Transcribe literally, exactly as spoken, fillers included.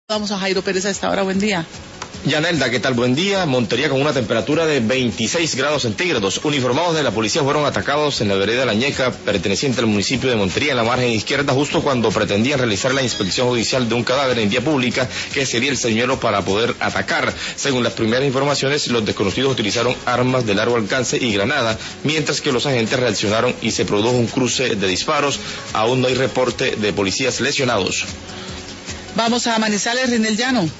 Vamos a Jairo Pérez a esta hora, buen día. Yanelda, ¿qué tal? Buen día. Montería con una temperatura de veintiséis grados centígrados. Uniformados de la policía fueron atacados en la vereda La Ñeca, perteneciente al municipio de Montería, en la margen izquierda, justo cuando pretendían realizar la inspección judicial de un cadáver en vía pública, que sería el señuelo para poder atacar. Según las primeras informaciones, los desconocidos utilizaron armas de largo alcance y granada, mientras que los agentes reaccionaron y se produjo un cruce de disparos. Aún no hay reporte de policías lesionados. Vamos a Manizales, Rinel Llano.